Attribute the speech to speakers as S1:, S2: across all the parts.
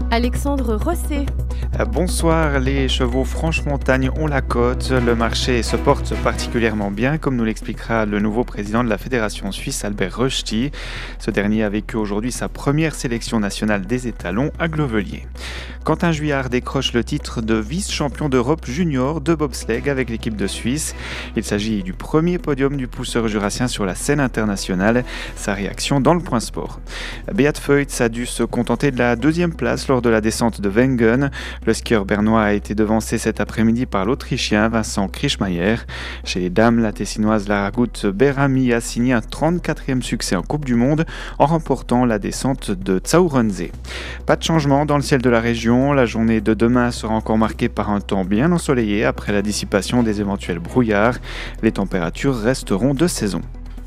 S1: Alexandre Rosset.
S2: Bonsoir, les chevaux Franche-Montagne ont la cote, le marché se porte particulièrement bien, comme nous l'expliquera le nouveau président de la Fédération suisse, Albert Rösti. Ce dernier a vécu aujourd'hui sa première sélection nationale des étalons à Glovelier. Quentin Juillard décroche le titre de vice-champion d'Europe junior de bobsleigh avec l'équipe de Suisse. Il s'agit du premier podium du pousseur jurassien sur la scène internationale. Sa réaction dans le point sport. Beat Feutz a dû se contenter de la deuxième place lors de la descente de Wengen. Le skieur bernois a été devancé cet après-midi par l'Autrichien Vincent Krischmaier. Chez les dames, la Tessinoise Lara Gut Berami a signé un 34e succès en Coupe du Monde en remportant la descente de Zaurense. Pas de changement dans le ciel de la région. La journée de demain sera encore marquée par un temps bien ensoleillé après la dissipation des éventuels brouillards. Les températures resteront de saison.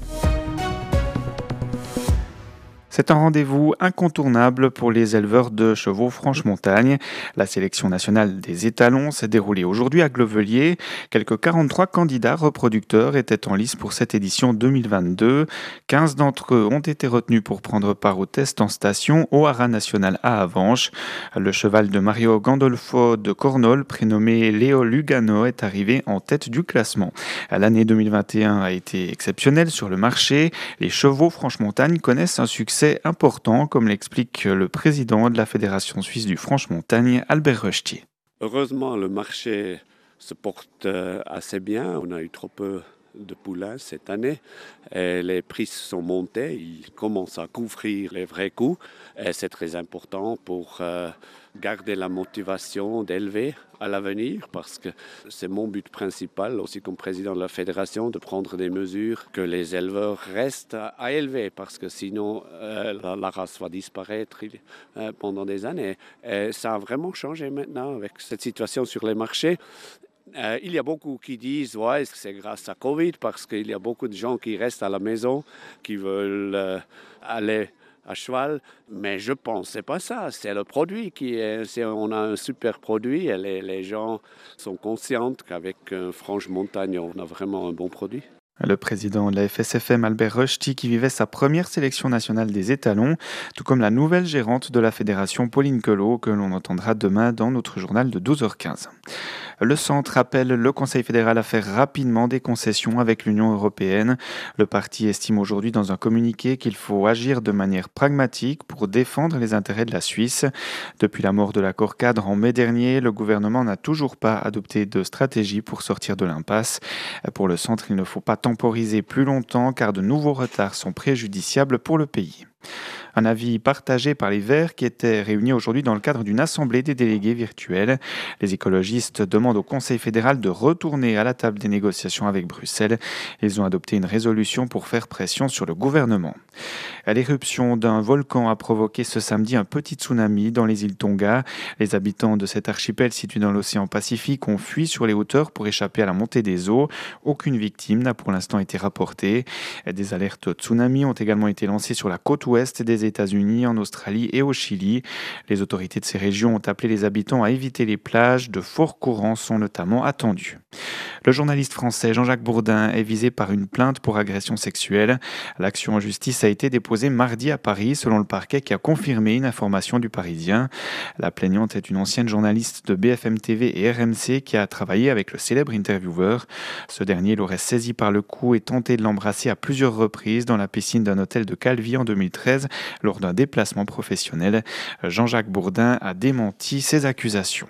S2: C'est un rendez-vous incontournable pour les éleveurs de chevaux Franche-Montagne. La sélection nationale des étalons s'est déroulée aujourd'hui à Glovelier. Quelques 43 candidats reproducteurs étaient en lice pour cette édition 2022. 15 d'entre eux ont été retenus pour prendre part au test en station au Haras national à Avenches. Le cheval de Mario Gandolfo de Cornol, prénommé Léo Lugano, est arrivé en tête du classement. L'année 2021 a été exceptionnelle sur le marché. Les chevaux Franche-Montagne connaissent un succès important, comme l'explique le président de la Fédération suisse du Franche-Montagne, Albert Rösti.
S3: Heureusement, le marché se porte assez bien. On a eu trop peu de poulains cette année. Et les prix sont montés. Ils commencent à couvrir les vrais coûts. Et c'est très important pour garder la motivation d'élever à l'avenir, parce que c'est mon but principal aussi comme président de la fédération, de prendre des mesures que les éleveurs restent à élever, parce que sinon la race va disparaître pendant des années. Et ça a vraiment changé maintenant avec cette situation sur les marchés. Il y a beaucoup qui disent ouais, c'est grâce à Covid, parce qu'il y a beaucoup de gens qui restent à la maison, qui veulent aller à cheval, mais je pense que c'est pas ça, c'est le produit on a un super produit et les gens sont conscients qu'avec Franche-Montagne, on a vraiment un bon produit.
S2: Le président de la FSFM, Albert Rösti, qui vivait sa première sélection nationale des étalons, tout comme la nouvelle gérante de la fédération, Pauline Queloz, que l'on entendra demain dans notre journal de 12h15. Le centre appelle le Conseil fédéral à faire rapidement des concessions avec l'Union européenne. Le parti estime aujourd'hui dans un communiqué qu'il faut agir de manière pragmatique pour défendre les intérêts de la Suisse. Depuis la mort de l'accord cadre en mai dernier, le gouvernement n'a toujours pas adopté de stratégie pour sortir de l'impasse. Pour le centre, il ne faut pas temporiser plus longtemps car de nouveaux retards sont préjudiciables pour le pays. Un avis partagé par les Verts qui étaient réunis aujourd'hui dans le cadre d'une assemblée des délégués virtuels. Les écologistes demandent au Conseil fédéral de retourner à la table des négociations avec Bruxelles. Ils ont adopté une résolution pour faire pression sur le gouvernement. L'éruption d'un volcan a provoqué ce samedi un petit tsunami dans les îles Tonga. Les habitants de cet archipel situé dans l'océan Pacifique ont fui sur les hauteurs pour échapper à la montée des eaux. Aucune victime n'a pour l'instant été rapportée. Des alertes tsunami ont également été lancées sur la côte ouest des États-Unis, en Australie et au Chili. Les autorités de ces régions ont appelé les habitants à éviter les plages. De forts courants sont notamment attendus. Le journaliste français Jean-Jacques Bourdin est visé par une plainte pour agression sexuelle. L'action en justice a été déposée mardi à Paris, selon le parquet qui a confirmé une information du Parisien. La plaignante est une ancienne journaliste de BFM TV et RMC qui a travaillé avec le célèbre intervieweur. Ce dernier l'aurait saisi par le cou et tenté de l'embrasser à plusieurs reprises dans la piscine d'un hôtel de Calvi en 2013 lors d'un déplacement professionnel. Jean-Jacques Bourdin a démenti ces accusations.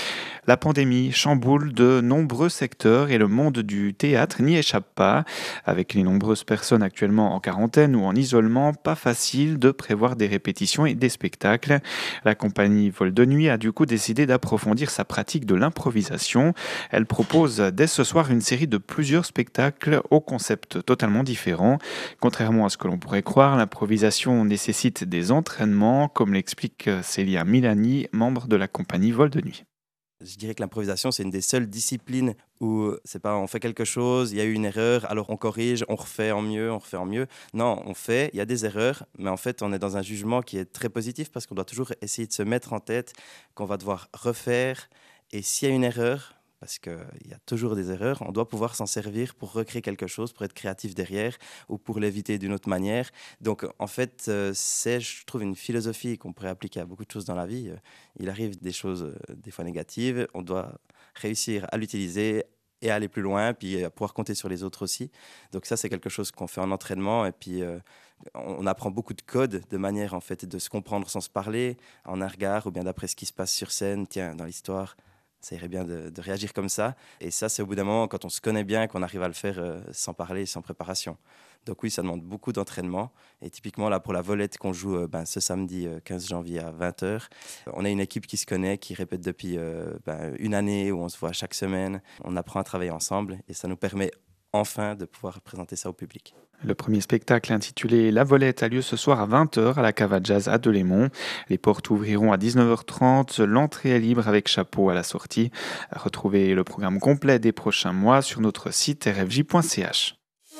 S2: La pandémie chamboule de nombreux secteurs et le monde du théâtre n'y échappe pas. Avec les nombreuses personnes actuellement en quarantaine ou en isolement, pas facile de prévoir des répétitions et des spectacles. La compagnie Vol de Nuit a du coup décidé d'approfondir sa pratique de l'improvisation. Elle propose dès ce soir une série de plusieurs spectacles au concept totalement différent. Contrairement à ce que l'on pourrait croire, l'improvisation nécessite des entraînements, comme l'explique Célia Milani, membre de la compagnie Vol de Nuit.
S4: Je dirais que l'improvisation, c'est une des seules disciplines où c'est pas on fait quelque chose, il y a eu une erreur, alors on corrige, on refait en mieux, on refait en mieux. Non, on fait, il y a des erreurs, mais en fait, on est dans un jugement qui est très positif parce qu'on doit toujours essayer de se mettre en tête qu'on va devoir refaire. Et s'il y a une erreur, parce qu'il y a toujours des erreurs. On doit pouvoir s'en servir pour recréer quelque chose, pour être créatif derrière ou pour l'éviter d'une autre manière. Donc en fait, c'est, je trouve, une philosophie qu'on pourrait appliquer à beaucoup de choses dans la vie. Il arrive des choses des fois négatives, on doit réussir à l'utiliser et à aller plus loin, puis à pouvoir compter sur les autres aussi. Donc ça, c'est quelque chose qu'on fait en entraînement, et puis on apprend beaucoup de codes, de manière en fait de se comprendre sans se parler, en un regard, ou bien d'après ce qui se passe sur scène, tiens, dans l'histoire, ça irait bien de réagir comme ça. Et ça, c'est au bout d'un moment, quand on se connaît bien, qu'on arrive à le faire sans parler, sans préparation. Donc oui, ça demande beaucoup d'entraînement. Et typiquement, là, pour la volette qu'on joue ce samedi 15 janvier à 20h, on a une équipe qui se connaît, qui répète depuis une année, où on se voit chaque semaine. On apprend à travailler ensemble et ça nous permet enfin de pouvoir présenter ça au public.
S2: Le premier spectacle intitulé La Volette a lieu ce soir à 20h à la Cava Jazz à Delémont. Les portes ouvriront à 19h30. L'entrée est libre avec chapeau à la sortie. Retrouvez le programme complet des prochains mois sur notre site rfj.ch.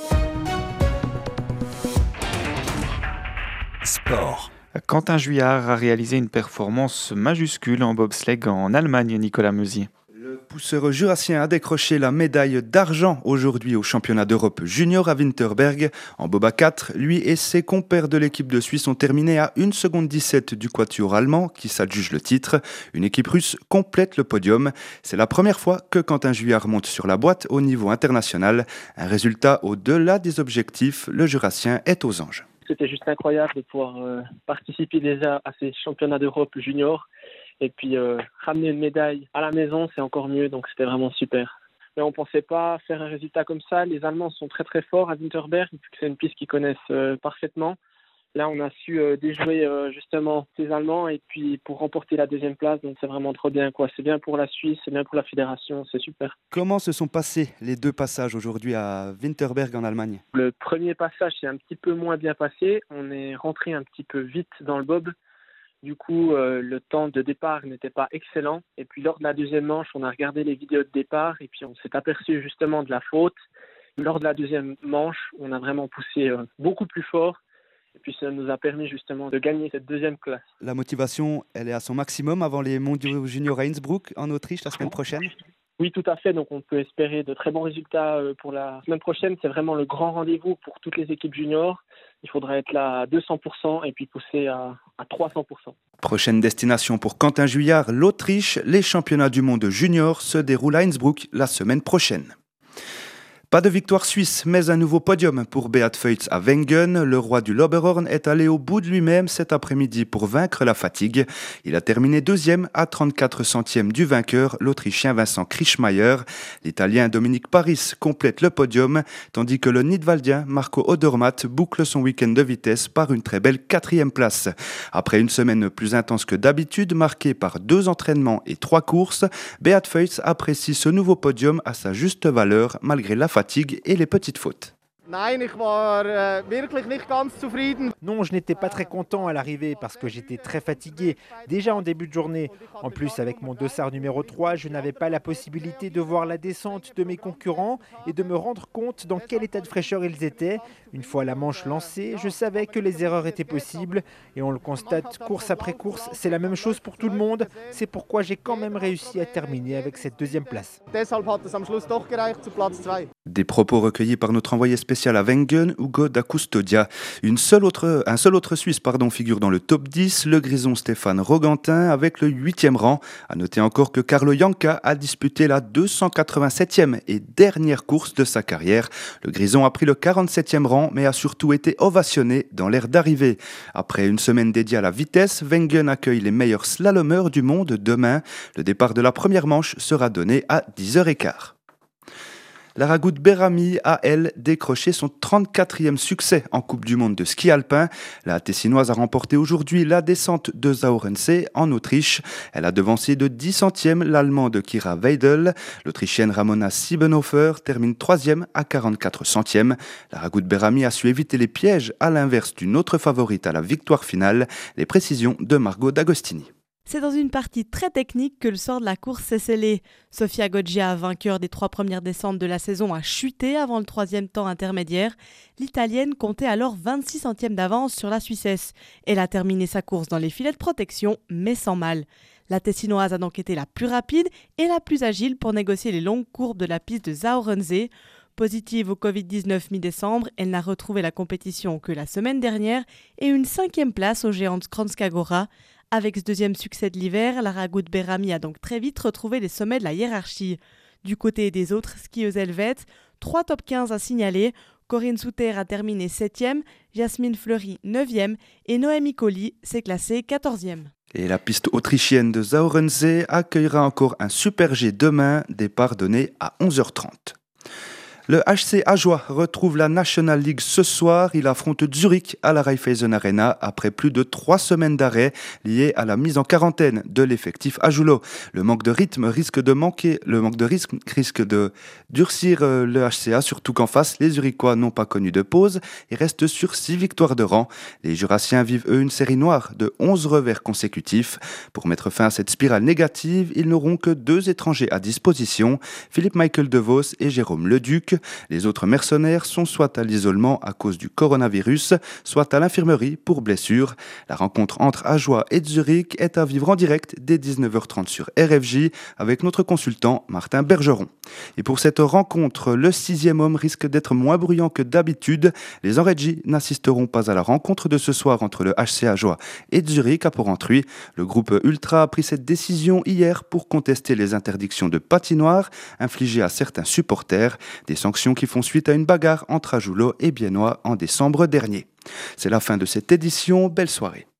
S1: Sport.
S2: Quentin Juillard a réalisé une performance majuscule en bobsleigh en Allemagne, Nicolas Meusier.
S5: Le pousseur jurassien a décroché la médaille d'argent aujourd'hui au championnat d'Europe junior à Winterberg. En bob à 4, lui et ses compères de l'équipe de Suisse ont terminé à 1 seconde 17 du quatuor allemand qui s'adjuge le titre. Une équipe russe complète le podium. C'est la première fois que Quentin Juillard monte sur la boîte au niveau international. Un résultat au-delà des objectifs, le jurassien est aux anges.
S6: C'était juste incroyable de pouvoir participer déjà à ces championnats d'Europe junior et puis ramener une médaille à la maison, c'est encore mieux, donc c'était vraiment super. Mais on ne pensait pas faire un résultat comme ça. Les Allemands sont très très forts à Winterberg, c'est une piste qu'ils connaissent parfaitement. Là, on a su déjouer justement ces Allemands et puis pour remporter la deuxième place, donc c'est vraiment trop bien, quoi. C'est bien pour la Suisse, c'est bien pour la fédération, c'est super.
S5: Comment se sont passés les deux passages aujourd'hui à Winterberg en Allemagne ?
S6: Le premier passage s'est un petit peu moins bien passé. On est rentré un petit peu vite dans le bob. Du coup, le temps de départ n'était pas excellent. Et puis lors de la deuxième manche, on a regardé les vidéos de départ et puis on s'est aperçu justement de la faute. Lors de la deuxième manche, on a vraiment poussé beaucoup plus fort. Et puis ça nous a permis justement de gagner cette deuxième classe.
S5: La motivation, elle est à son maximum avant les mondiaux juniors à Innsbruck en Autriche la semaine prochaine ?
S6: Oui, tout à fait. Donc on peut espérer de très bons résultats pour la semaine prochaine. C'est vraiment le grand rendez-vous pour toutes les équipes juniors. Il faudra être là à 200% et puis pousser à 300%.
S5: Prochaine destination pour Quentin Juillard, l'Autriche. Les championnats du monde junior se déroulent à Innsbruck la semaine prochaine. Pas de victoire suisse, mais un nouveau podium pour Beat Feuz à Wengen. Le roi du Loberhorn est allé au bout de lui-même cet après-midi pour vaincre la fatigue. Il a terminé deuxième à 34 centièmes du vainqueur, l'Autrichien Vincent Krischmeier. L'Italien Dominique Paris complète le podium, tandis que le Nidwaldien Marco Odermatt boucle son week-end de vitesse par une très belle 4e place. Après une semaine plus intense que d'habitude, marquée par 2 entraînements et 3 courses, Beat Feuz apprécie ce nouveau podium à sa juste valeur, malgré la fatigue et les petites fautes.
S7: Non, je n'étais pas très content à l'arrivée parce que j'étais très fatigué, déjà en début de journée. En plus, avec mon dossard numéro 3, je n'avais pas la possibilité de voir la descente de mes concurrents et de me rendre compte dans quel état de fraîcheur ils étaient. Une fois la manche lancée, je savais que les erreurs étaient possibles et on le constate course après course, c'est la même chose pour tout le monde. C'est pourquoi j'ai quand même réussi à terminer avec cette 2e place.
S5: Des propos recueillis par notre envoyé spécial à Wengen, Hugo da Custodia. Un seul autre Suisse figure dans le top 10, le grison Stéphane Rogantin avec le 8e rang. À noter encore que Carlo Janka a disputé la 287e et dernière course de sa carrière. Le grison a pris le 47e rang mais a surtout été ovationné dans l'aire d'arrivée. Après une semaine dédiée à la vitesse, Wengen accueille les meilleurs slalomeurs du monde demain. Le départ de la première manche sera donné à 10h15. La Ragout Berami a, elle, décroché son 34e succès en Coupe du Monde de ski alpin. La Tessinoise a remporté aujourd'hui la descente de Zaorensee en Autriche. Elle a devancé de 10 centièmes l'Allemande Kira Weidel. L'Autrichienne Ramona Siebenhofer termine 3e à 44 centièmes. La Ragout Berami a su éviter les pièges à l'inverse d'une autre favorite à la victoire finale. Les précisions de Margot D'Agostini.
S8: C'est dans une partie très technique que le sort de la course s'est scellé. Sofia Goggia, vainqueur des 3 premières descentes de la saison, a chuté avant le 3e temps intermédiaire. L'Italienne comptait alors 26 centièmes d'avance sur la Suissesse. Elle a terminé sa course dans les filets de protection, mais sans mal. La Tessinoise a donc été la plus rapide et la plus agile pour négocier les longues courbes de la piste de Zaorensee. Positive au Covid-19 mi-décembre, elle n'a retrouvé la compétition que la semaine dernière et une 5e place aux géantes Kranjska Gora. Avec ce deuxième succès de l'hiver, Lara Gut-Berami a donc très vite retrouvé les sommets de la hiérarchie. Du côté des autres skieuses helvètes, 3 top 15 à signaler. Corinne Souter a terminé 7e, Jasmine Fleury 9e et Noémie Colli s'est classée 14e.
S5: Et la piste autrichienne de Zaorensee accueillera encore un Super G demain, départ donné à 11h30. Le HC Ajoie retrouve la National League ce soir. Il affronte Zurich à la Raiffeisen Arena après plus de 3 semaines d'arrêt liées à la mise en quarantaine de l'effectif Ajulo. Le manque de rythme risque de durcir le HCA, surtout qu'en face, les Zurichois n'ont pas connu de pause et restent sur 6 victoires de rang. Les Jurassiens vivent eux une série noire de 11 revers consécutifs. Pour mettre fin à cette spirale négative, ils n'auront que 2 étrangers à disposition, Philippe Michael DeVos et Jérôme Leduc. Les autres mercenaires sont soit à l'isolement à cause du coronavirus, soit à l'infirmerie pour blessure. La rencontre entre Ajoie et Zurich est à vivre en direct dès 19h30 sur RFJ avec notre consultant Martin Bergeron. Et pour cette rencontre, le 6e homme risque d'être moins bruyant que d'habitude. Les Enredji n'assisteront pas à la rencontre de ce soir entre le HC Ajoie et Zurich à Port-Entruy. Le groupe Ultra a pris cette décision hier pour contester les interdictions de patinoire infligées à certains supporters. Des sanctions qui font suite à une bagarre entre Ajulo et Biennois en décembre dernier. C'est la fin de cette édition. Belle soirée.